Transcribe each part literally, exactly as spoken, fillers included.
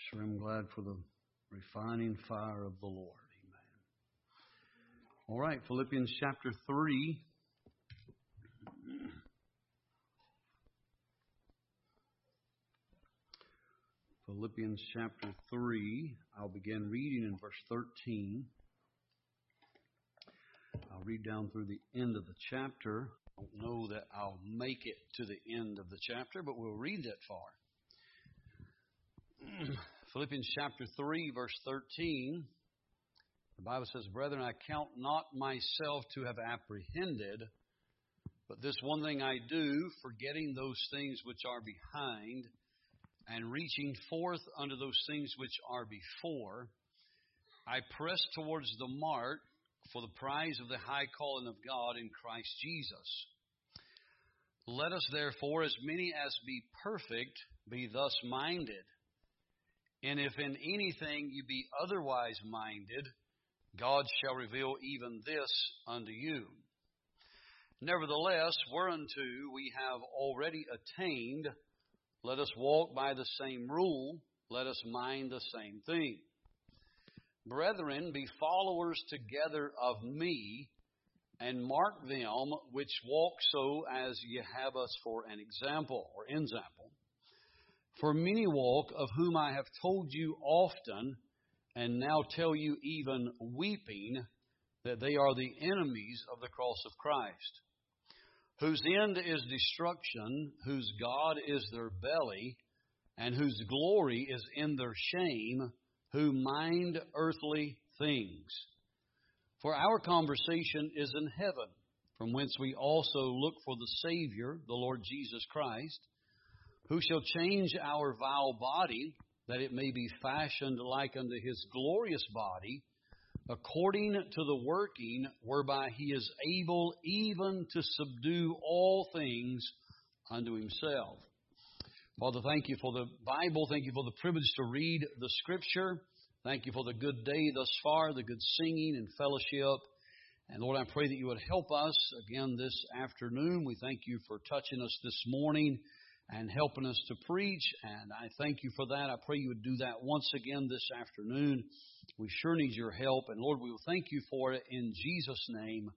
Sure am glad for the refining fire of the Lord. Amen. All right, Philippians chapter three. Philippians chapter three. I'll begin reading in verse thirteen. I'll read down through the end of the chapter. I don't know that I'll make it to the end of the chapter, but we'll read that far. Philippians chapter three, verse thirteen. The Bible says, "Brethren, I count not myself to have apprehended, but this one thing I do, forgetting those things which are behind, and reaching forth unto those things which are before, I press towards the mark for the prize of the high calling of God in Christ Jesus. Let us therefore, as many as be perfect, be thus minded. And if in anything you be otherwise minded, God shall reveal even this unto you. Nevertheless, whereunto we have already attained, let us walk by the same rule, let us mind the same thing. Brethren, be followers together of me, and mark them which walk so as ye have us for an example, or ensample. For many walk, of whom I have told you often, and now tell you even weeping, that they are the enemies of the cross of Christ, whose end is destruction, whose God is their belly, and whose glory is in their shame, who mind earthly things. For our conversation is in heaven, from whence we also look for the Savior, the Lord Jesus Christ, who shall change our vile body, that it may be fashioned like unto His glorious body, according to the working whereby He is able even to subdue all things unto Himself." Father, thank you for the Bible. Thank you for the privilege to read the Scripture. Thank you for the good day thus far, the good singing and fellowship. And Lord, I pray that you would help us again this afternoon. We thank you for touching us this morning and helping us to preach. And I thank you for that. I pray you would do that once again this afternoon. We sure need your help. And Lord, we will thank you for it in Jesus' name.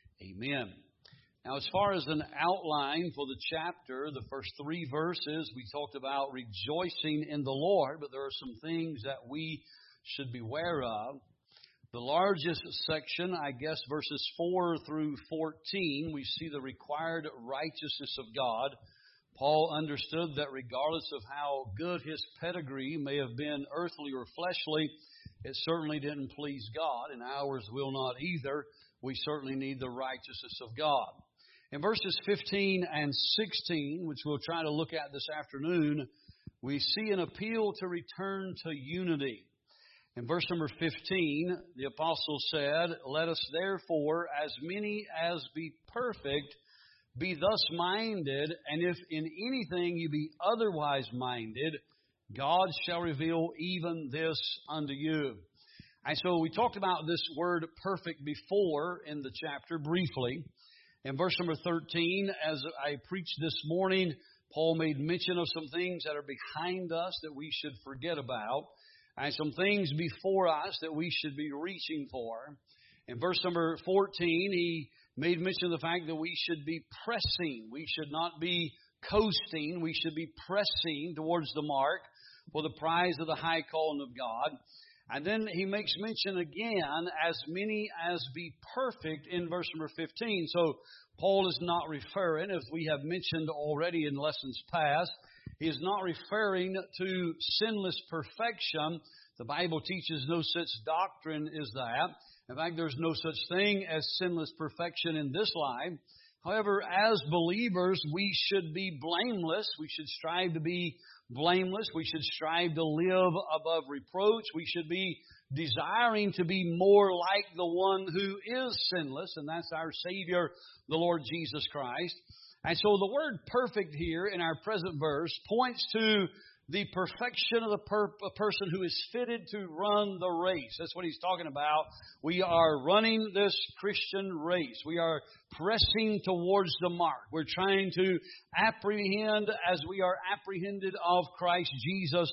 Amen. Now, as far as an outline for the chapter, the first three verses, we talked about rejoicing in the Lord, but there are some things that we should be aware of. The largest section, I guess, verses four through fourteen, we see the required righteousness of God. Paul understood that regardless of how good his pedigree may have been earthly or fleshly, it certainly didn't please God, and ours will not either. We certainly need the righteousness of God. In verses fifteen and sixteen, which we'll try to look at this afternoon, we see an appeal to return to unity. In verse number fifteen, the apostle said, "Let us therefore, as many as be perfect, be thus minded, and if in anything you be otherwise minded, God shall reveal even this unto you." And so we talked about this word perfect before in the chapter briefly. In verse number thirteen, as I preached this morning, Paul made mention of some things that are behind us that we should forget about, and some things before us that we should be reaching for. In verse number fourteen, he made mention of the fact that we should be pressing. We should not be coasting. We should be pressing towards the mark for the prize of the high calling of God. And then he makes mention again, as many as be perfect in verse number fifteen. So Paul is not referring, as we have mentioned already in lessons past, he is not referring to sinless perfection. The Bible teaches no such doctrine as that. In fact, there's no such thing as sinless perfection in this life. However, as believers, we should be blameless. We should strive to be blameless. We should strive to live above reproach. We should be desiring to be more like the one who is sinless, and that's our Savior, the Lord Jesus Christ. And so the word perfect here in our present verse points to the perfection of the per- person who is fitted to run the race. That's what he's talking about. We are running this Christian race. We are pressing towards the mark. We're trying to apprehend as we are apprehended of Christ Jesus.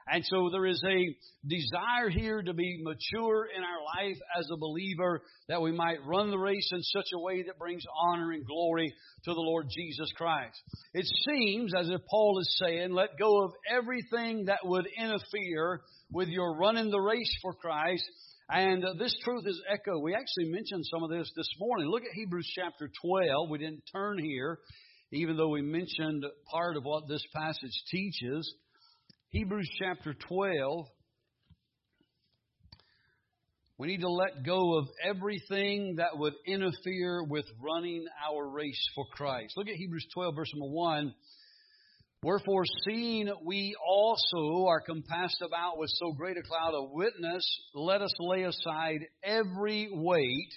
And so there is a desire here to be mature in our life as a believer, that we might run the race in such a way that brings honor and glory to the Lord Jesus Christ. It seems as if Paul is saying, let go of everything that would interfere with your running the race for Christ. And uh, this truth is echoed. We actually mentioned some of this this morning. Look at Hebrews chapter twelve. We didn't turn here, even though we mentioned part of what this passage teaches. Hebrews chapter twelve. We need to let go of everything that would interfere with running our race for Christ. Look at Hebrews twelve, verse number one. Wherefore, seeing we also are compassed about with so great a cloud of witness, let us lay aside every weight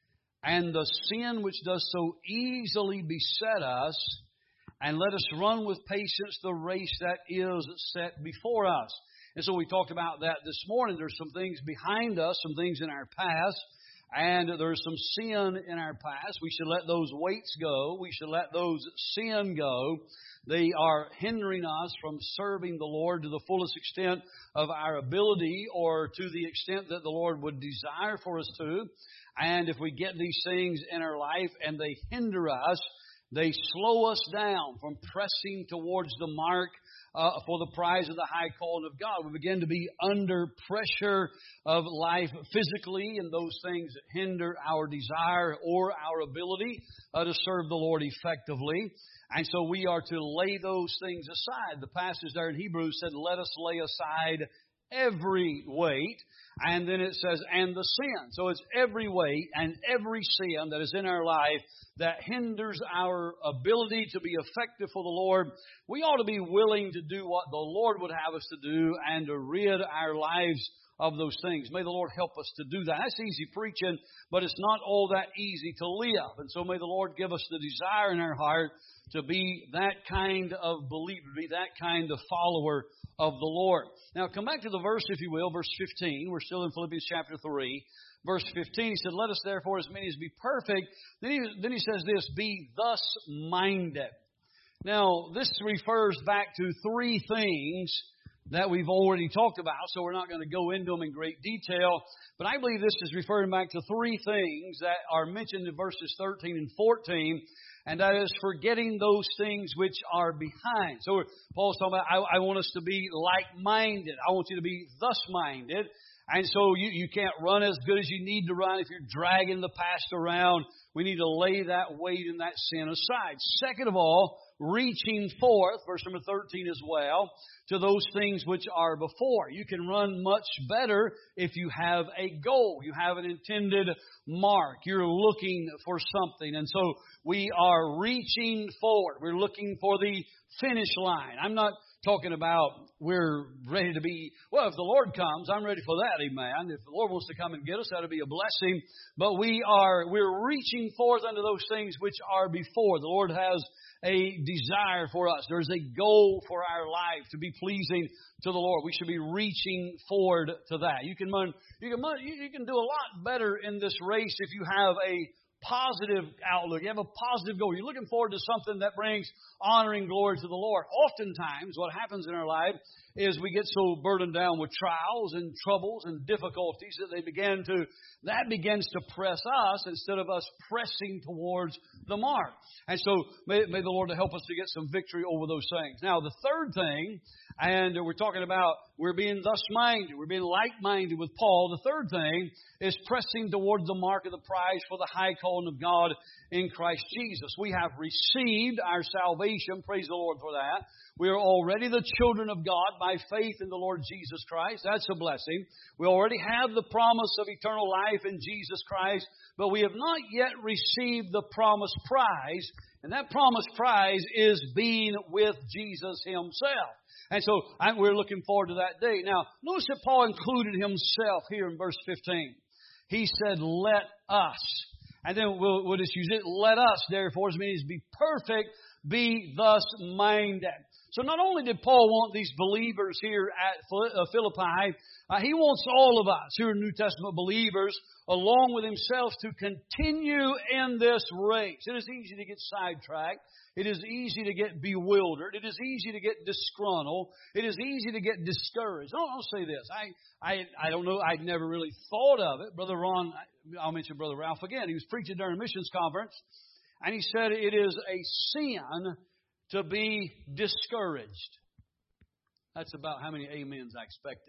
and the sin which does so easily beset us, and let us run with patience the race that is set before us. And so we talked about that this morning. There's some things behind us, some things in our past, and there's some sin in our past. We should let those weights go. We should let those sin go. They are hindering us from serving the Lord to the fullest extent of our ability, or to the extent that the Lord would desire for us to. And if we get these things in our life and they hinder us, they slow us down from pressing towards the mark uh, for the prize of the high calling of God. We begin to be under pressure of life physically, and those things hinder our desire or our ability uh, to serve the Lord effectively. And so we are to lay those things aside. The passage there in Hebrews said, let us lay aside every weight. And then it says, and the sin. So it's every weight and every sin that is in our life that hinders our ability to be effective for the Lord. We ought to be willing to do what the Lord would have us to do and to rid our lives of those things. May the Lord help us to do that. That's easy preaching, but it's not all that easy to live. And so may the Lord give us the desire in our heart to be that kind of believer, be that kind of follower of the Lord. Now come back to the verse, if you will, verse fifteen. We're still in Philippians chapter three. Verse fifteen, he said, let us therefore as many as be perfect. Then he, then he says this, be thus minded. Now this refers back to three things that we've already talked about, so we're not going to go into them in great detail. But I believe this is referring back to three things that are mentioned in verses thirteen and fourteen. And that is forgetting those things which are behind. So Paul's talking about, I, I want us to be like-minded. I want you to be thus-minded. And so you, you can't run as good as you need to run if you're dragging the past around. We need to lay that weight and that sin aside. Second of all, reaching forth, verse number thirteen as well, to those things which are before. You can run much better if you have a goal. You have an intended mark. You're looking for something. And so we are reaching forward. We're looking for the finish line. I'm not talking about we're ready to be, well, if the Lord comes, I'm ready for that, amen. If the Lord wants to come and get us, that'll be a blessing. But we are, we're reaching forth unto those things which are before. The Lord has a desire for us. There's a goal for our life to be pleasing to the Lord. We should be reaching forward to that. You can run, you can run, you can do a lot better in this race if you have a positive outlook. You have a positive goal. You're looking forward to something that brings honor and glory to the Lord. Oftentimes, what happens in our life is we get so burdened down with trials and troubles and difficulties that they begin to, that begins to press us instead of us pressing towards the mark. And so may, may the Lord help us to get some victory over those things. Now, the third thing, and we're talking about we're being thus-minded, we're being like-minded with Paul. The third thing is pressing towards the mark of the prize for the high calling of God in Christ Jesus. We have received our salvation. Praise the Lord for that. We are already the children of God by faith in the Lord Jesus Christ. That's a blessing. We already have the promise of eternal life in Jesus Christ, but we have not yet received the promised prize. And that promised prize is being with Jesus Himself. And so we're looking forward to that day. Now, notice that Paul included himself here in verse fifteen. He said, let us. And then we'll, we'll just use it. Let us, therefore, as many as be perfect, be thus minded. So not only did Paul want these believers here at Philippi, uh, he wants all of us who are New Testament believers, along with himself, to continue in this race. It is easy to get sidetracked. It is easy to get bewildered. It is easy to get disgruntled. It is easy to get discouraged. I'll, I'll say this. I, I, I don't know. I'd never really thought of it. Brother Ron, I'll mention Brother Ralph again. He was preaching during a missions conference, and he said it is a sin to be discouraged. That's about how many amens I expected.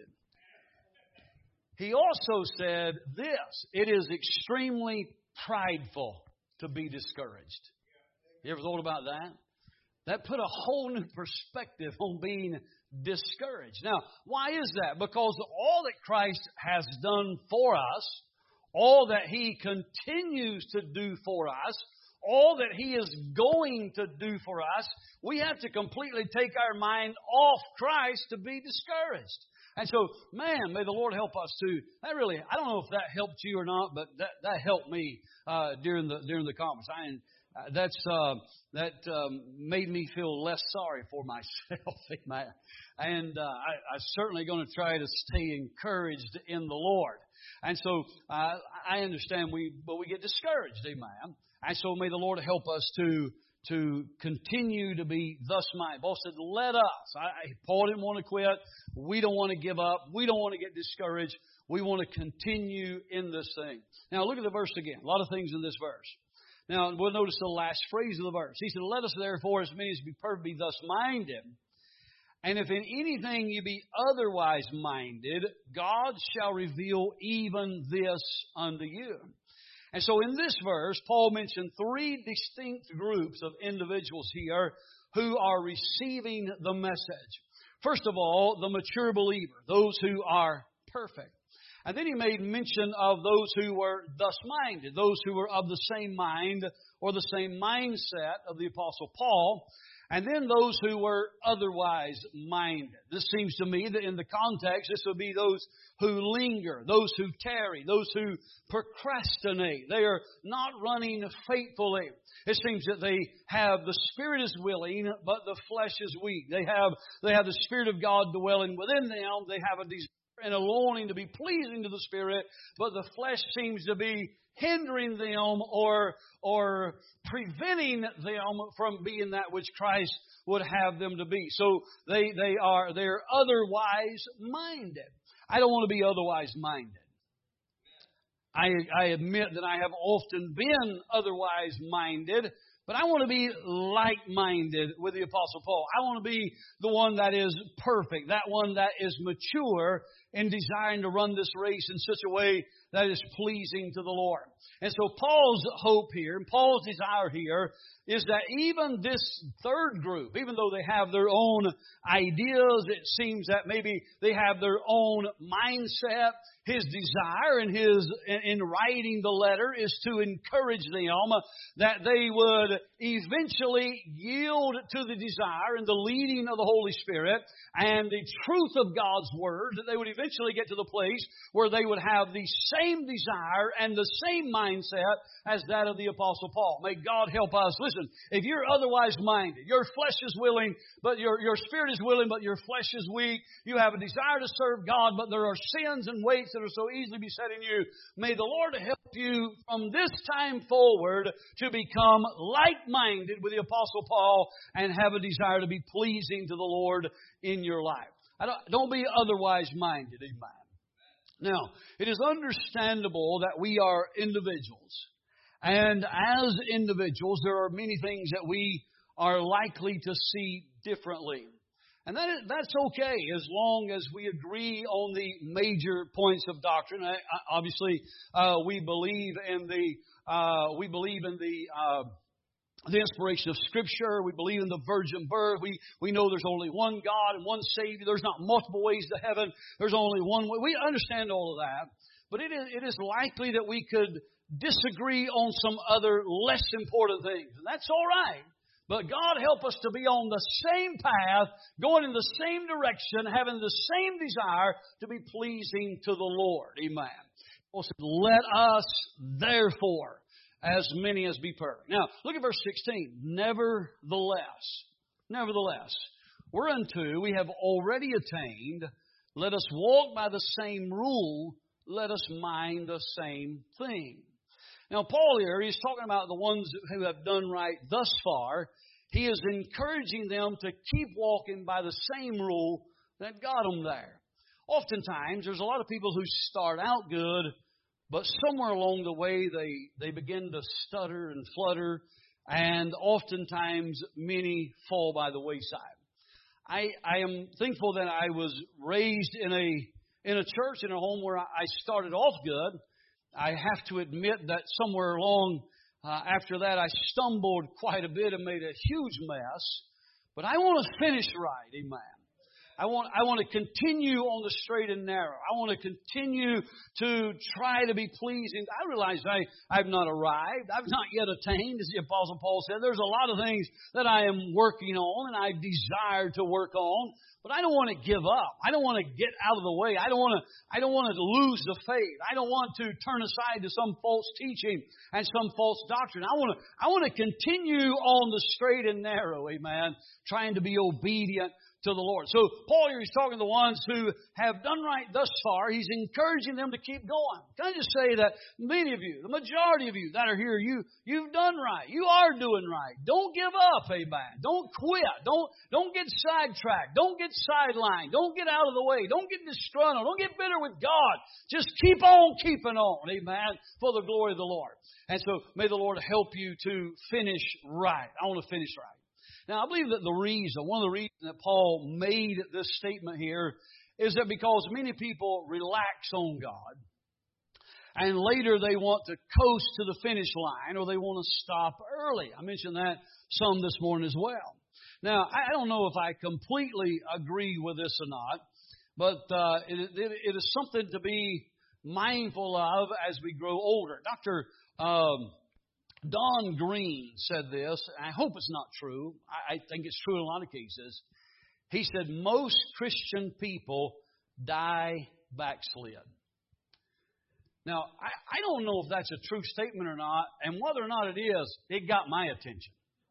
He also said this: it is extremely prideful to be discouraged. You ever thought about that? That put a whole new perspective on being discouraged. Now, why is that? Because all that Christ has done for us, all that He continues to do for us, all that He is going to do for us, we have to completely take our mind off Christ to be discouraged. And so, man, may the Lord help us to. That really, I don't know if that helped you or not, but that, that helped me uh, during the during the conference. I, uh, that's uh, that um, made me feel less sorry for myself, amen. And uh, I, I'm certainly going to try to stay encouraged in the Lord. And so, uh, I understand we, but we get discouraged, amen. And so, may the Lord help us to. to continue to be thus minded. Paul said, let us. I, Paul didn't want to quit. We don't want to give up. We don't want to get discouraged. We want to continue in this thing. Now, look at the verse again. A lot of things in this verse. Now, we'll notice the last phrase of the verse. He said, let us therefore, as many as be perfect, be thus minded. And if in anything you be otherwise minded, God shall reveal even this unto you. And so in this verse, Paul mentioned three distinct groups of individuals here who are receiving the message. First of all, the mature believer, those who are perfect. And then he made mention of those who were thus minded, those who were of the same mind or the same mindset of the Apostle Paul. And then those who were otherwise minded. This seems to me that in the context, this would be those who linger, those who tarry, those who procrastinate. They are not running faithfully. It seems that they have, the spirit is willing, but the flesh is weak. They have, they have the Spirit of God dwelling within them. They have a desire and a longing to be pleasing to the Spirit, but the flesh seems to be hindering them or or preventing them from being that which Christ would have them to be. So they they are they're otherwise minded. I don't want to be otherwise minded. I I admit that I have often been otherwise minded, but I want to be like-minded with the Apostle Paul. I want to be the one that is perfect, that one that is mature in desiring to run this race in such a way that is pleasing to the Lord. And so Paul's hope here, and Paul's desire here, is that even this third group, even though they have their own ideas, it seems that maybe they have their own mindset, his desire in his in writing the letter is to encourage them that they would eventually yield to the desire and the leading of the Holy Spirit and the truth of God's Word, that they would eventually get to the place where they would have the same desire and the same mindset as that of the Apostle Paul. May God help us. Listen, if you're otherwise minded, your flesh is willing, but your, your spirit is willing, but your flesh is weak. You have a desire to serve God, but there are sins and weights that are so easily besetting you. May the Lord help you from this time forward to become like-minded with the Apostle Paul and have a desire to be pleasing to the Lord in your life. I don't, don't be otherwise minded, amen. Now, it is understandable that we are individuals. And as individuals, there are many things that we are likely to see differently. And that is, that's okay as long as we agree on the major points of doctrine. I, I, obviously, uh, we believe in the uh, we believe in the uh, the inspiration of Scripture. We believe in the virgin birth. We we know there's only one God and one Savior. There's not multiple ways to heaven. There's only one way. We understand all of that, but it is it is likely that we could disagree on some other less important things, and that's all right. But God help us to be on the same path, going in the same direction, having the same desire to be pleasing to the Lord. Amen. Paul said, let us therefore, as many as be perfect. Now, look at verse sixteen. Nevertheless, nevertheless, whereunto we have already attained, let us walk by the same rule, let us mind the same thing. Now, Paul here, he's talking about the ones who have done right thus far. He is encouraging them to keep walking by the same rule that got them there. Oftentimes, there's a lot of people who start out good, but somewhere along the way they, they begin to stutter and flutter, and oftentimes many fall by the wayside. I, I am thankful that I was raised in a in a church, in a home where I started off good. I have to admit that somewhere along uh, after that I stumbled quite a bit and made a huge mess. But I want to finish right, amen. I want I want to continue on the straight and narrow. I want to continue to try to be pleasing. I realize I, I've not arrived. I've not yet attained, as the Apostle Paul said. There's a lot of things that I am working on and I desire to work on. But I don't want to give up. I don't want to get out of the way. I don't want to I don't want to lose the faith. I don't want to turn aside to some false teaching and some false doctrine. I want to I want to continue on the straight and narrow, amen, trying to be obedient to the Lord. So Paul here is talking to the ones who have done right thus far. He's encouraging them to keep going. Can I just say that many of you, the majority of you that are here, you, you've done right. You are doing right. Don't give up, amen. Don't quit. Don't, don't get sidetracked. Don't get sidelined. Don't get out of the way. Don't get disgruntled. Don't get bitter with God. Just keep on keeping on, amen, for the glory of the Lord. And so may the Lord help you to finish right. I want to finish right. Now, I believe that the reason, one of the reasons that Paul made this statement here is that because many people relax on God and later they want to coast to the finish line or they want to stop early. I mentioned that some this morning as well. Now, I don't know if I completely agree with this or not, but uh, it, it, it is something to be mindful of as we grow older. Doctor Um, Don Green said this, and I hope it's not true. I, I think it's true in a lot of cases. He said, most Christian people die backslid. Now, I, I don't know if that's a true statement or not, and whether or not it is, it got my attention.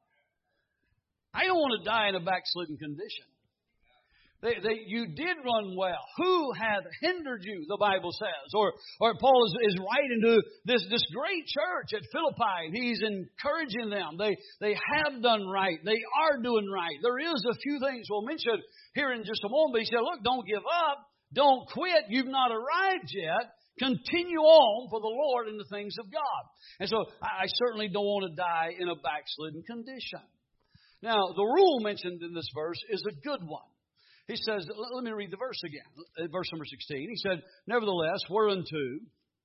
I don't want to die in a backslidden condition. They, they, you did run well. Who hath hindered you, the Bible says. Or, or Paul is, is writing to this, this great church at Philippi. He's encouraging them. They, they have done right. They are doing right. There is a few things we'll mention here in just a moment. But he said, look, don't give up. Don't quit. You've not arrived yet. Continue on for the Lord in the things of God. And so I, I certainly don't want to die in a backslidden condition. Now, the rule mentioned in this verse is a good one. He says, let me read the verse again, verse number sixteen. He said, nevertheless, whereunto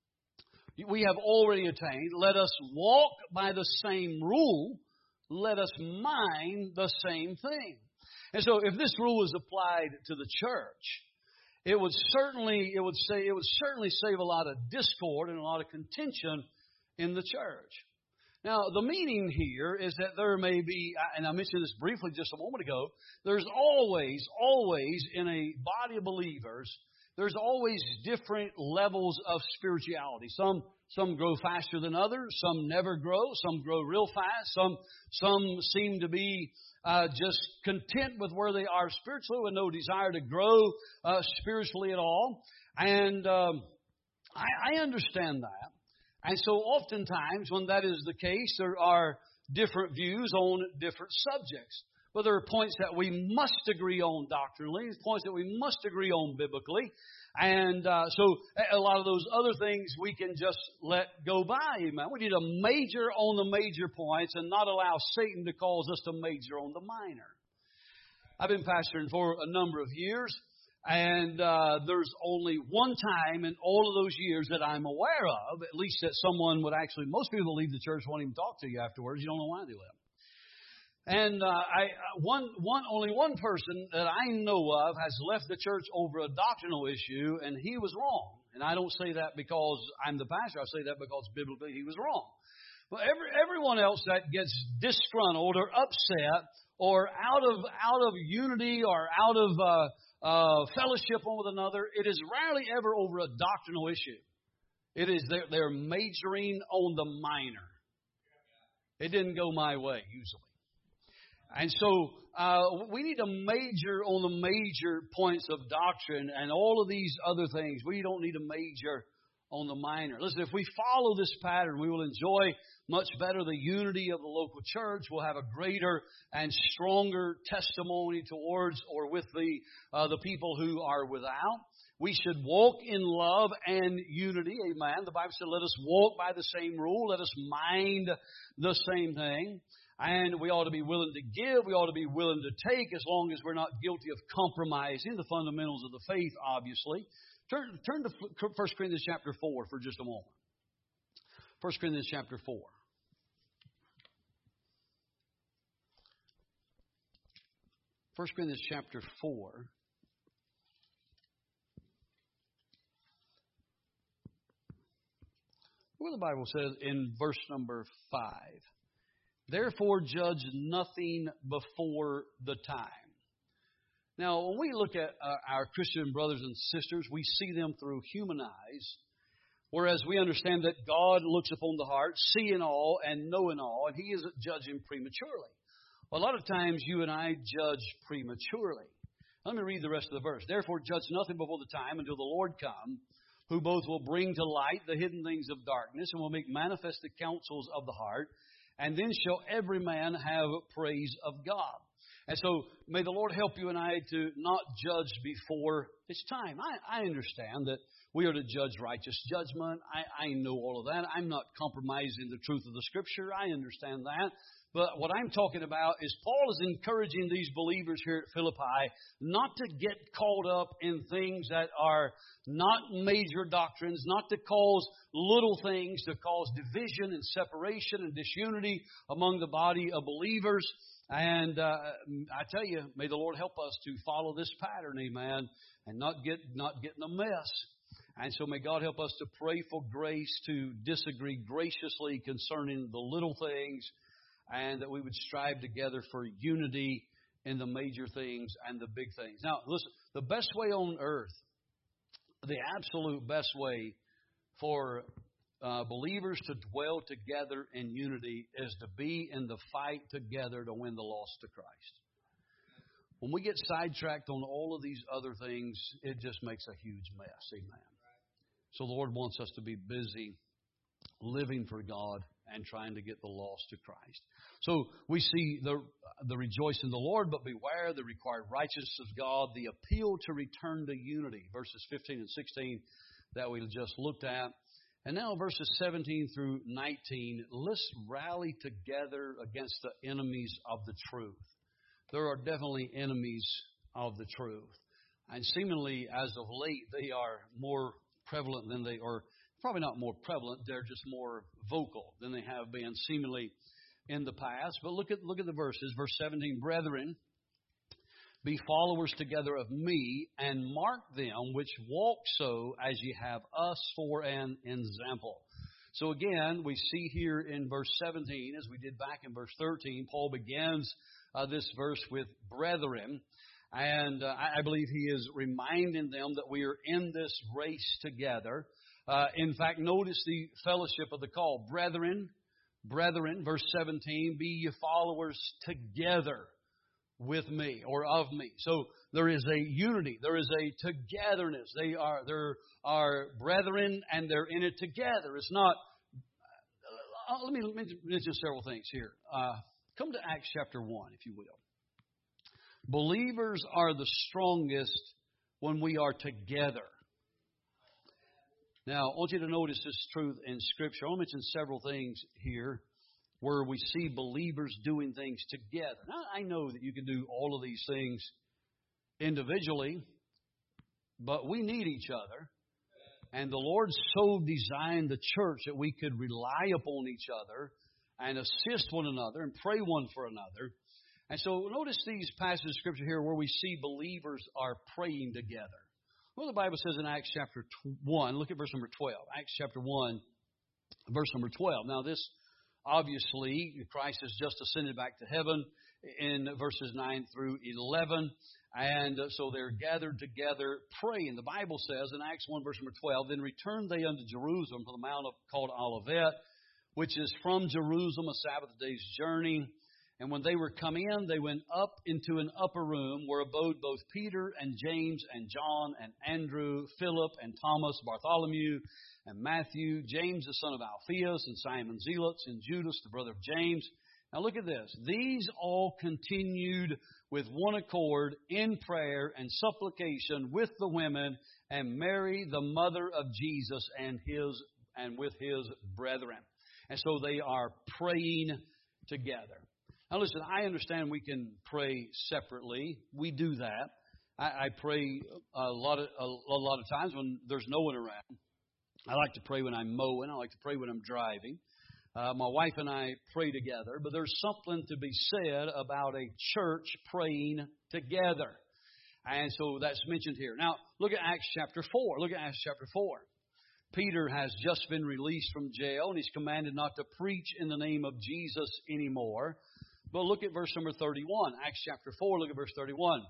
we have already attained, let us walk by the same rule, let us mind the same thing. And so if this rule is applied to the church, it would certainly, it would say, it would certainly save a lot of discord and a lot of contention in the church. Now, the meaning here is that there may be, and I mentioned this briefly just a moment ago, there's always, always in a body of believers, there's always different levels of spirituality. Some some grow faster than others. Some never grow. Some grow real fast. Some some seem to be uh, just content with where they are spiritually with no desire to grow uh, spiritually at all. And um, I, I understand that. And so oftentimes when that is the case, there are different views on different subjects. But there are points that we must agree on doctrinally, points that we must agree on biblically. And uh, so a lot of those other things we can just let go by. Amen. We need to major on the major points and not allow Satan to cause us to major on the minor. I've been pastoring for a number of years. And uh, there's only one time in all of those years that I'm aware of, at least that someone would actually, most people leave the church won't even talk to you afterwards. You don't know why they left. And uh, I one one only one person that I know of has left the church over a doctrinal issue, and he was wrong. And I don't say that because I'm the pastor. I say that because biblically he was wrong. But every everyone else that gets disgruntled or upset or out of out of unity or out of uh, Uh, fellowship one with another, it is rarely ever over a doctrinal issue. It is they're, they're majoring on the minor. It didn't go my way, usually. And so uh, we need to major on the major points of doctrine and all of these other things. We don't need to major on the minor. Listen, if we follow this pattern, we will enjoy much better the unity of the local church. We'll have a greater and stronger testimony towards or with the uh, the people who are without. We should walk in love and unity. Amen. The Bible said, let us walk by the same rule. Let us mind the same thing. And we ought to be willing to give. We ought to be willing to take, as long as we're not guilty of compromising the fundamentals of the faith, obviously. Turn, turn to First Corinthians chapter four for just a moment. First Corinthians chapter four. First Corinthians chapter four. Where the Bible says in verse number five, therefore judge nothing before the time. Now, when we look at uh, our Christian brothers and sisters, we see them through human eyes, whereas we understand that God looks upon the heart, seeing all and knowing all, and He isn't judging prematurely. Well, a lot of times you and I judge prematurely. Let me read the rest of the verse. Therefore judge nothing before the time until the Lord come, who both will bring to light the hidden things of darkness and will make manifest the counsels of the heart, and then shall every man have praise of God. And so may the Lord help you and I to not judge before it's time. I, I understand that we are to judge righteous judgment. I, I know all of that. I'm not compromising the truth of the Scripture. I understand that. But what I'm talking about is Paul is encouraging these believers here at Philippi not to get caught up in things that are not major doctrines, not to cause little things to cause division and separation and disunity among the body of believers. And uh, I tell you, may the Lord help us to follow this pattern, amen, and not get not get in a mess. And so may God help us to pray for grace to disagree graciously concerning the little things, and that we would strive together for unity in the major things and the big things. Now, listen, the best way on earth, the absolute best way for uh, believers to dwell together in unity is to be in the fight together to win the lost to Christ. When we get sidetracked on all of these other things, it just makes a huge mess. Amen. So the Lord wants us to be busy living for God and trying to get the lost to Christ. So we see the the rejoice in the Lord, but beware the required righteousness of God, the appeal to return to unity, verses fifteen and sixteen that we just looked at. And now verses seventeen through nineteen, let's rally together against the enemies of the truth. There are definitely enemies of the truth. And seemingly, as of late, they are more prevalent than they are. Probably not more prevalent, they're just more vocal than they have been seemingly in the past. But look at look at the verses. Verse seventeen, brethren, be followers together of me, and mark them which walk so as ye have us for an example. So again, we see here in verse seventeen, as we did back in verse thirteen, Paul begins uh, this verse with brethren. And uh, I believe he is reminding them that we are in this race together. Uh, in fact, notice the fellowship of the call. Brethren, brethren, verse seventeen, be ye followers together with me or of me. So there is a unity. There is a togetherness. They are, there are brethren and they're in it together. It's not, uh, let me mention several things here. Uh, come to Acts chapter one, if you will. Believers are the strongest when we are together. Now, I want you to notice this truth in Scripture. I'll mention several things here where we see believers doing things together. Now, I know that you can do all of these things individually, but we need each other. And the Lord so designed the church that we could rely upon each other and assist one another and pray one for another. And so notice these passages of Scripture here where we see believers are praying together. Well, the Bible says in Acts chapter one, look at verse number twelve. Acts chapter one, verse number twelve. Now this, obviously, Christ has just ascended back to heaven in verses nine through eleven. And so they're gathered together praying. The Bible says in Acts one, verse number twelve, then returned they unto Jerusalem to the mount called Olivet, which is from Jerusalem a Sabbath day's journey. And when they were come in, they went up into an upper room where abode both Peter and James and John and Andrew, Philip and Thomas, Bartholomew and Matthew, James the son of Alphaeus and Simon Zealots and Judas the brother of James. Now look at this. These all continued with one accord in prayer and supplication with the women and Mary the mother of Jesus and his and with his brethren. And so they are praying together. Now listen, I understand we can pray separately. We do that. I, I pray a lot of a, a lot of times when there's no one around. I like to pray when I'm mowing. I like to pray when I'm driving. Uh, my wife and I pray together, but there's something to be said about a church praying together. And so that's mentioned here. Now, look at Acts chapter four. Look at Acts chapter four. Peter has just been released from jail, and he's commanded not to preach in the name of Jesus anymore. But look at verse number thirty-one. Acts chapter four, look at verse thirty-one.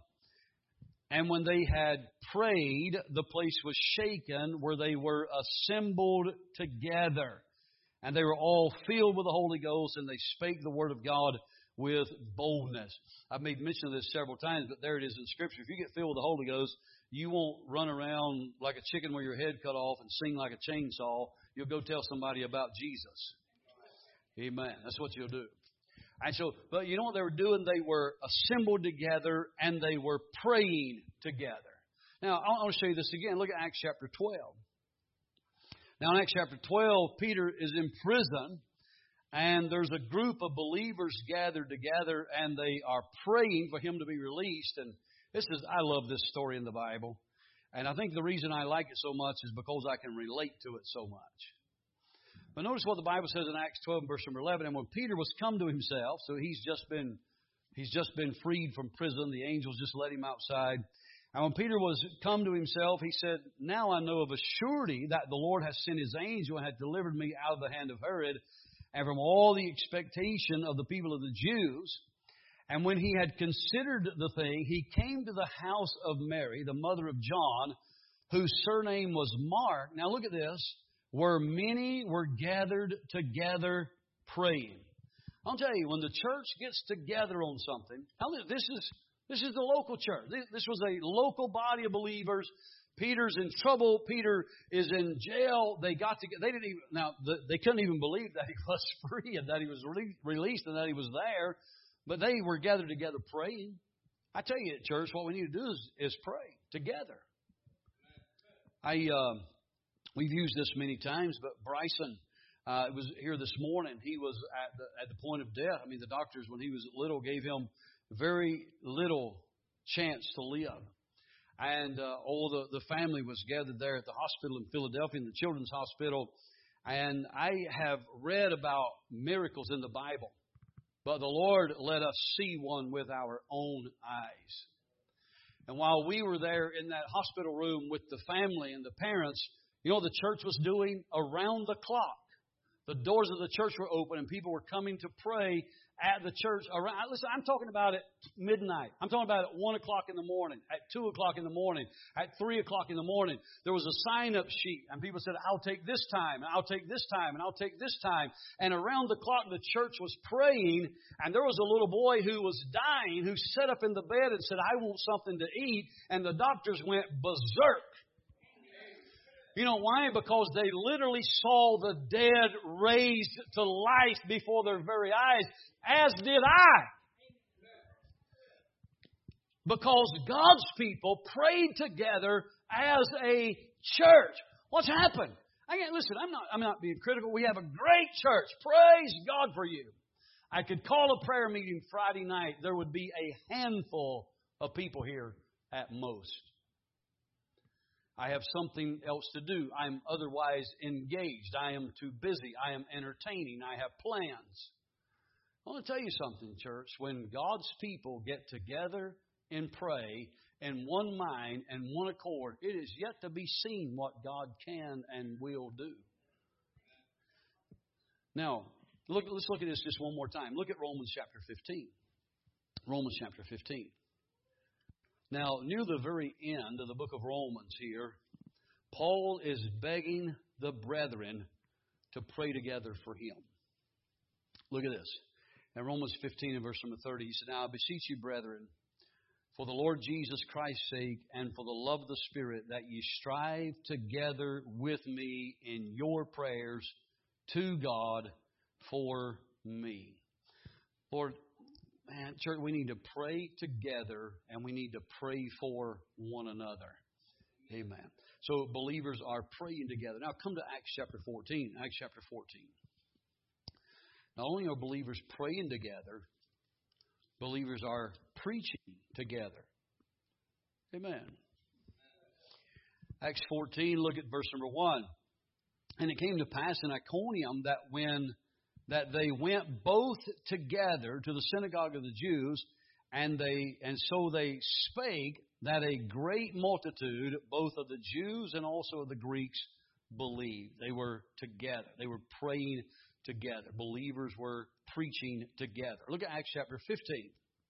And when they had prayed, the place was shaken where they were assembled together. And they were all filled with the Holy Ghost, and they spake the word of God with boldness. I've made mention of this several times, but there it is in Scripture. If you get filled with the Holy Ghost, you won't run around like a chicken with your head cut off and sing like a chainsaw. You'll go tell somebody about Jesus. Amen. That's what you'll do. And so, but you know what they were doing? They were assembled together and they were praying together. Now, I want to show you this again. Look at Acts chapter twelve. Now, in Acts chapter twelve, Peter is in prison, and there's a group of believers gathered together, and they are praying for him to be released. And this is, I love this story in the Bible. And I think the reason I like it so much is because I can relate to it so much. But notice what the Bible says in Acts twelve, verse number eleven. And when Peter was come to himself, so he's just been he's just been freed from prison. The angels just let him outside. And when Peter was come to himself, he said, Now I know of a surety that the Lord has sent his angel and hath delivered me out of the hand of Herod, and from all the expectation of the people of the Jews. And when he had considered the thing, he came to the house of Mary, the mother of John, whose surname was Mark. Now look at this. Where many were gathered together praying. I'll tell you, when the church gets together on something, this is this is the local church. This was a local body of believers. Peter's in trouble. Peter is in jail. They got to get. They didn't even now. They couldn't even believe that he was free and that he was released and that he was there. But they were gathered together praying. I tell you, at church, what we need to do is, is pray together. I. Um, We've used this many times, but Bryson uh, was here this morning. He was at the, at the point of death. I mean, the doctors, when he was little, gave him very little chance to live. And uh, all the, the family was gathered there at the hospital in Philadelphia, in the Children's Hospital. And I have read about miracles in the Bible, but the Lord let us see one with our own eyes. And while we were there in that hospital room with the family and the parents, you know what the church was doing? Around the clock. The doors of the church were open and people were coming to pray at the church. Around, listen, I'm talking about at midnight. I'm talking about at one o'clock in the morning, at two o'clock in the morning, at three o'clock in the morning. There was a sign-up sheet and people said, I'll take this time, and I'll take this time, and I'll take this time. And around the clock the church was praying, and there was a little boy who was dying who sat up in the bed and said, I want something to eat. And the doctors went berserk. You know why? Because they literally saw the dead raised to life before their very eyes, as did I. Because God's people prayed together as a church. What's happened? I can't, listen, I'm not, I'm not being critical. We have a great church. Praise God for you. I could call a prayer meeting Friday night. There would be a handful of people here at most. I have something else to do. I'm otherwise engaged. I am too busy. I am entertaining. I have plans. I want to tell you something, church. When God's people get together and pray in one mind and one accord, it is yet to be seen what God can and will do. Now, look, let's look at this just one more time. Look at Romans chapter fifteen. Romans chapter fifteen. Now, near the very end of the book of Romans here, Paul is begging the brethren to pray together for him. Look at this. In Romans fifteen and verse number thirty, he said, "Now I beseech you, brethren, for the Lord Jesus Christ's sake and for the love of the Spirit, that ye strive together with me in your prayers to God for me." Lord, man, church, we need to pray together and we need to pray for one another. Amen. So believers are praying together. Now come to Acts chapter fourteen. Acts chapter fourteen. Not only are believers praying together, believers are preaching together. Amen. Acts fourteen, look at verse number one. "And it came to pass in Iconium that when that they went both together to the synagogue of the Jews, and they and so they spake that a great multitude, both of the Jews and also of the Greeks, believed." They were together. They were praying together. Believers were preaching together. Look at Acts chapter fifteen.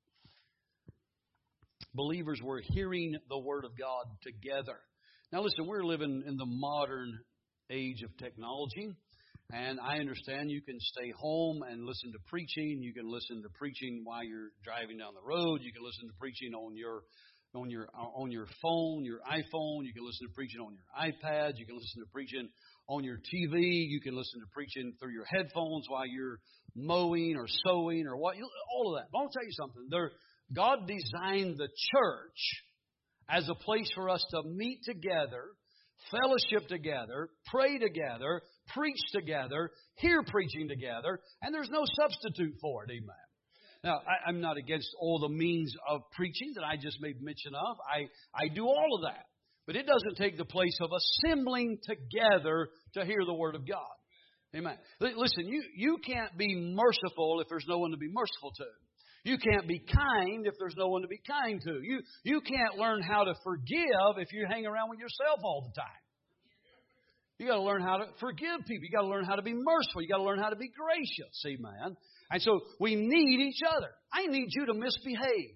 Believers were hearing the Word of God together. Now listen, we're living in the modern age of technology. And I understand you can stay home and listen to preaching. You can listen to preaching while you're driving down the road. You can listen to preaching on your on your on your phone, your iPhone. You can listen to preaching on your iPad. You can listen to preaching on your T V. You can listen to preaching through your headphones while you're mowing or sewing or what. All of that. But I'll tell you something. There, God designed the church as a place for us to meet together, fellowship together, pray together, preach together, hear preaching together, and there's no substitute for it. Amen. Now, I, I'm not against all the means of preaching that I just made mention of. I, I do all of that. But it doesn't take the place of assembling together to hear the Word of God. Amen. Listen, you, you can't be merciful if there's no one to be merciful to. You can't be kind if there's no one to be kind to. You, you can't learn how to forgive if you hang around with yourself all the time. You got to learn how to forgive people. You got to learn how to be merciful. You got to learn how to be gracious. Amen. And so we need each other. I need you to misbehave.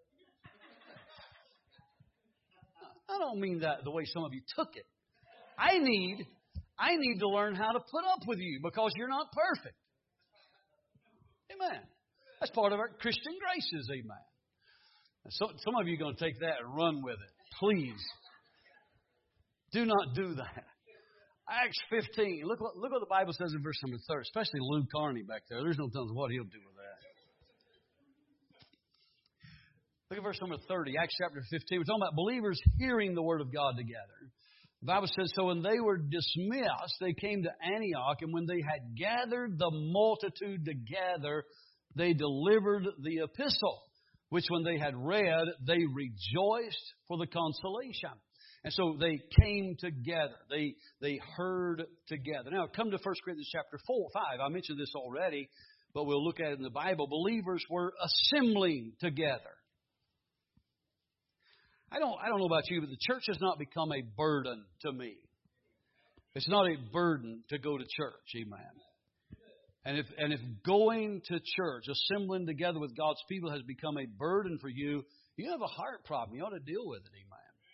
I don't mean that the way some of you took it. I need, I need to learn how to put up with you because you're not perfect. Amen. That's part of our Christian graces. Amen. So, some of you are going to take that and run with it. Please. Do not do that. Acts fifteen. Look what, look what the Bible says in verse number thirty, especially Luke Carney back there. There's no telling what he'll do with that. Look at verse number thirty, Acts chapter fifteen. We're talking about believers hearing the Word of God together. The Bible says, "So when they were dismissed, they came to Antioch, and when they had gathered the multitude together, they delivered the epistle, which when they had read, they rejoiced for the consolation." And so they came together. They they heard together. Now, come to First Corinthians chapter four, five. I mentioned this already, but we'll look at it in the Bible. Believers were assembling together. I don't, I don't know about you, but the church has not become a burden to me. It's not a burden to go to church. Amen. And if, and if going to church, assembling together with God's people has become a burden for you, you have a heart problem. You ought to deal with it. Amen.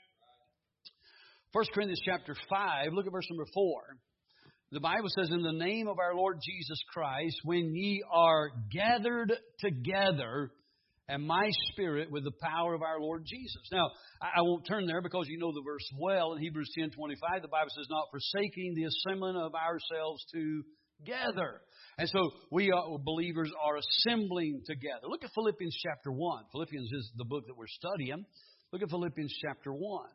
First Corinthians chapter five, look at verse number four. The Bible says, "In the name of our Lord Jesus Christ, when ye are gathered together, and my spirit with the power of our Lord Jesus." Now, I won't turn there because you know the verse well. In Hebrews ten twenty-five, the Bible says, "Not forsaking the assembling of ourselves together." And so we are, believers are assembling together. Look at Philippians chapter one. Philippians is the book that we're studying. Look at Philippians chapter one.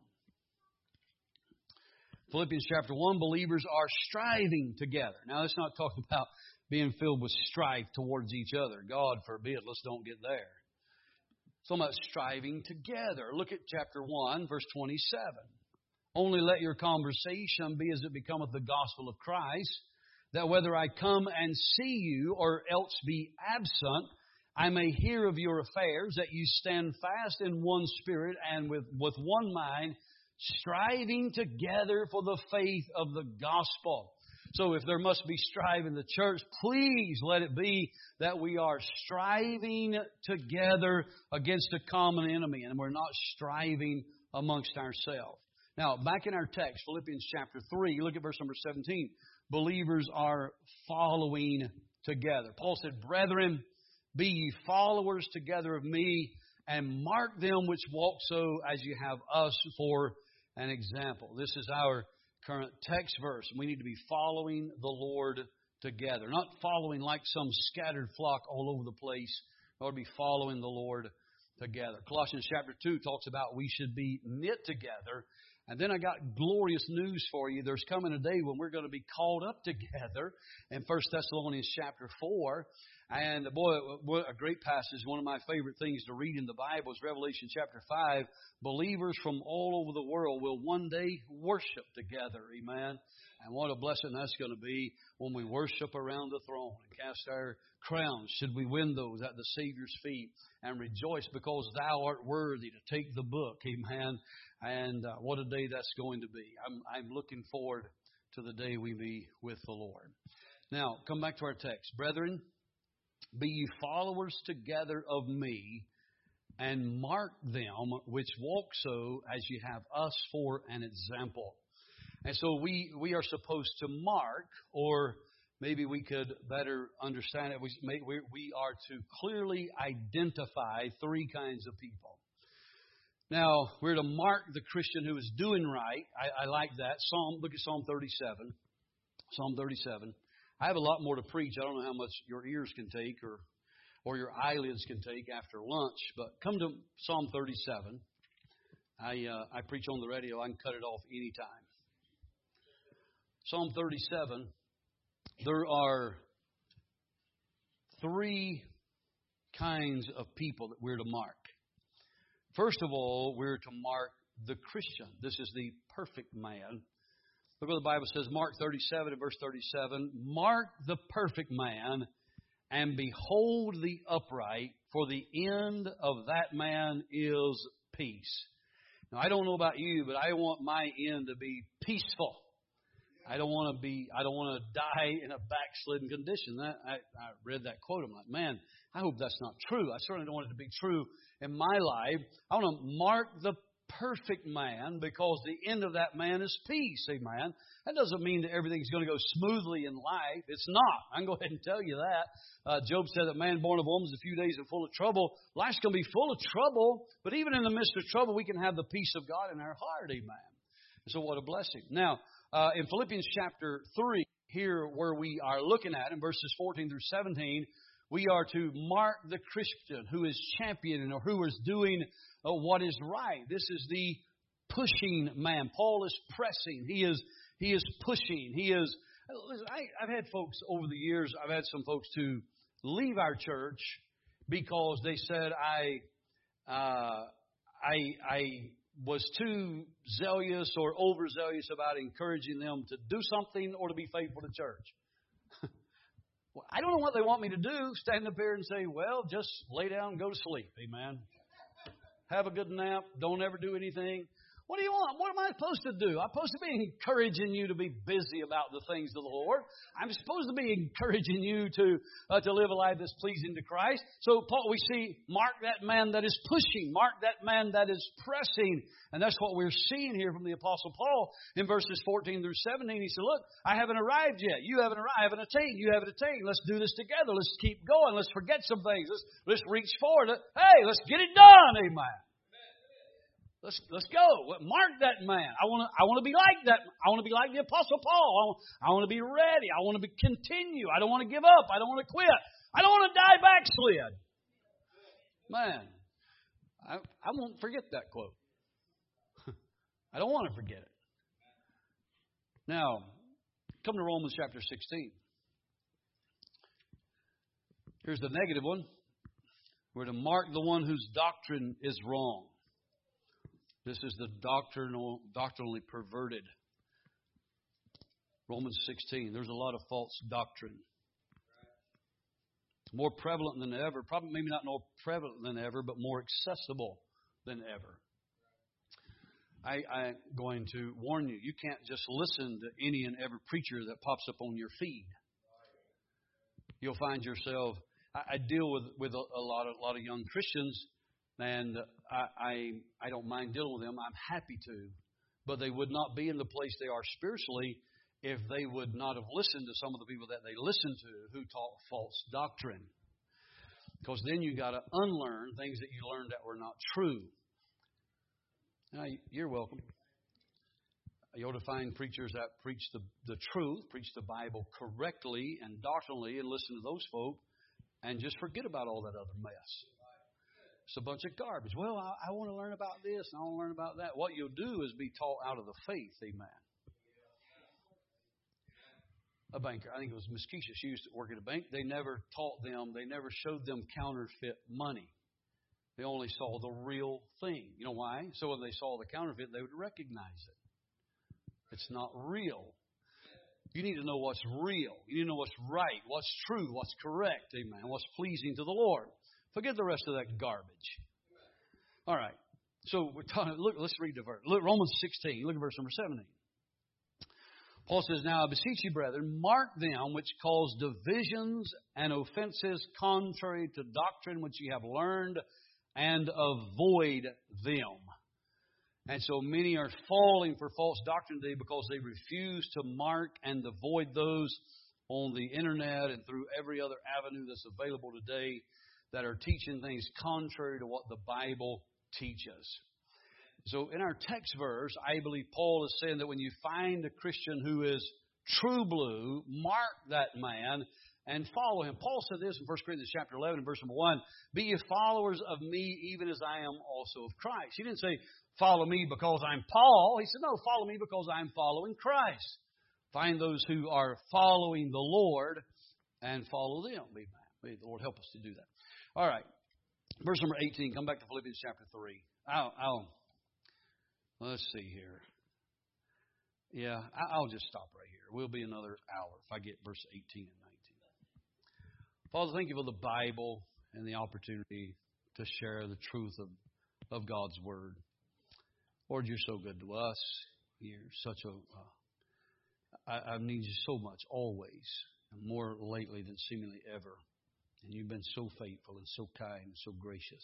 Philippians chapter one, believers are striving together. Now, let's not talk about being filled with strife towards each other. God forbid, let's don't get there. It's talking about striving together. Look at chapter one, verse twenty-seven. "Only let your conversation be as it becometh the gospel of Christ, that whether I come and see you or else be absent, I may hear of your affairs, that you stand fast in one spirit and with, with one mind, striving together for the faith of the gospel." So if there must be strife in the church, please let it be that we are striving together against a common enemy, and we're not striving amongst ourselves. Now, back in our text, Philippians chapter three, look at verse number seventeen. Believers are following together. Paul said, "Brethren, Be ye followers together of me, and mark them which walk so as you have us for an example. This is our current text verse. We need to be following the Lord together. Not following like some scattered flock all over the place, but be following the Lord together. Colossians chapter two talks about we should be knit together. And then I got glorious news for you. There's coming a day when we're going to be called up together in First Thessalonians chapter four. And boy, what a great passage. One of my favorite things to read in the Bible is Revelation chapter five. Believers from all over the world will one day worship together. Amen. And what a blessing that's going to be when we worship around the throne and cast our crowns, should we win those, at the Savior's feet, and rejoice because Thou art worthy to take the book. Amen. And uh, what a day that's going to be. I'm, I'm looking forward to the day we be with the Lord. Now, come back to our text. Brethren, be ye followers together of me, and mark them which walk so as ye have us for an example. And so we, we are supposed to mark, or maybe we could better understand it. We, we are to clearly identify three kinds of people. Now, we're to mark the Christian who is doing right. I, I like that. Psalm, look at Psalm thirty-seven. Psalm thirty-seven. I have a lot more to preach. I don't know how much your ears can take or or your eyelids can take after lunch, but come to Psalm thirty-seven. I uh, I preach on the radio. I can cut it off anytime. Psalm thirty-seven. There are three kinds of people that we're to mark. First of all, we're to mark the Christian. This is the perfect man. Look what the Bible says, Mark thirty-seven and verse thirty-seven. Mark the perfect man, and behold the upright, for the end of that man is peace. Now, I don't know about you, but I want my end to be peaceful. I don't want to be, I don't want to die in a backslidden condition. That, I, I read that quote. I'm like, man, I hope that's not true. I certainly don't want it to be true in my life. I want to mark the perfect man, because the end of that man is peace. Amen. That doesn't mean that everything's going to go smoothly in life. It's not. I can go ahead and tell you that. Uh, Job said that man born of woman is a few days and full of trouble. Life's going to be full of trouble, but even in the midst of trouble, we can have the peace of God in our heart. Amen. So what a blessing. Now, uh, in Philippians chapter three, here where we are looking at in verses fourteen through seventeen, we are to mark the Christian who is championing or who is doing uh, what is right. This is the pushing man. Paul is pressing. He is he is pushing. He is. Listen, I, I've had folks over the years. I've had some folks to leave our church because they said I uh, I I was too zealous or overzealous about encouraging them to do something or to be faithful to church. Well, I don't know what they want me to do. Stand up here and say, well, just lay down and go to sleep. Amen. Have a good nap. Don't ever do anything. What do you want? What am I supposed to do? I'm supposed to be encouraging you to be busy about the things of the Lord. I'm supposed to be encouraging you to uh, to live a life that's pleasing to Christ. So, Paul, we see, mark that man that is pushing. Mark that man that is pressing. And that's what we're seeing here from the Apostle Paul in verses fourteen through seventeen. He said, look, I haven't arrived yet. You haven't arrived. I haven't attained. You haven't attained. Let's do this together. Let's keep going. Let's forget some things. Let's, let's reach forward. Hey, let's get it done. Amen. Let's let's go. Mark that man. I want to I want to be like that. I want to be like the Apostle Paul. I want, I want to be ready. I want to be continue. I don't want to give up. I don't want to quit. I don't want to die backslid. Man, I I won't forget that quote. I don't want to forget it. Now, come to Romans chapter sixteen. Here's the negative one. We're to mark the one whose doctrine is wrong. This is the doctrinal, doctrinally perverted. Romans sixteen. There's a lot of false doctrine. More prevalent than ever. Probably maybe not more prevalent than ever, but more accessible than ever. I, I'm going to warn you, you can't just listen to any and every preacher that pops up on your feed. You'll find yourself, I, I deal with, with a, a lot of a lot of young Christians, and I, I I don't mind dealing with them. I'm happy to. But they would not be in the place they are spiritually if they would not have listened to some of the people that they listened to who taught false doctrine. Because then you got to unlearn things that you learned that were not true. Now, you're welcome. You ought to find preachers that preach the, the truth, preach the Bible correctly and doctrinally, and listen to those folk, and just forget about all that other mess. It's a bunch of garbage. Well, I, I want to learn about this, and I want to learn about that. What you'll do is be taught out of the faith. Amen. A banker, I think it was Miss Keisha, she used to work at a bank. They never taught them, they never showed them counterfeit money. They only saw the real thing. You know why? So when they saw the counterfeit, they would recognize it. It's not real. You need to know what's real. You need to know what's right, what's true, what's correct, amen, what's pleasing to the Lord. Forget the rest of that garbage. All right. So we're talking, look, let's read the verse. Look, Romans sixteen, look at verse number seventeen. Paul says, now I beseech you, brethren, mark them which cause divisions and offenses contrary to doctrine which ye have learned, and avoid them. And so many are falling for false doctrine today because they refuse to mark and avoid those on the internet and through every other avenue that's available today that are teaching things contrary to what the Bible teaches. So in our text verse, I believe Paul is saying that when you find a Christian who is true blue, mark that man and follow him. Paul said this in First Corinthians chapter eleven, verse number one, be ye followers of me even as I am also of Christ. He didn't say, follow me because I'm Paul. He said, no, follow me because I'm following Christ. Find those who are following the Lord and follow them. May the Lord help us to do that. All right. Verse number eighteen. Come back to Philippians chapter three. I'll, I'll let's see here. Yeah, I'll just stop right here. We'll be another hour if I get verse eighteen and nineteen. Father, thank you for the Bible and the opportunity to share the truth of, of God's Word. Lord, you're so good to us. You're such a, uh, I, I need you so much, always, and more lately than seemingly ever. And you've been so faithful and so kind and so gracious.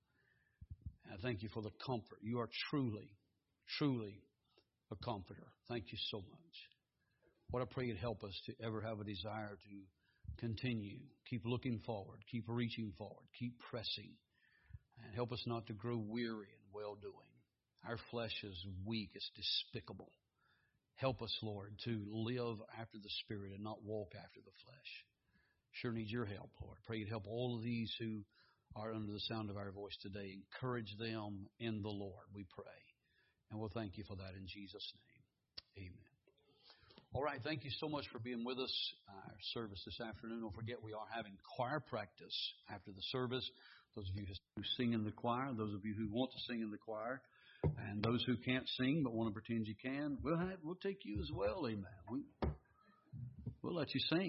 And I thank you for the comfort. You are truly, truly a comforter. Thank you so much. Lord, I pray you'd help us to ever have a desire to continue, keep looking forward, keep reaching forward, keep pressing, and help us not to grow weary in well-doing. Our flesh is weak, it's despicable. Help us, Lord, to live after the Spirit and not walk after the flesh. Sure need your help, Lord. Pray you'd help all of these who are under the sound of our voice today. Encourage them in the Lord, we pray. And we'll thank you for that in Jesus' name. Amen. All right, thank you so much for being with us. Our service this afternoon. Don't forget we are having choir practice after the service. Those of you who sing in the choir, those of you who want to sing in the choir, and those who can't sing but want to pretend you can, we'll have, we'll take you as well. Amen. We, we'll let you sing.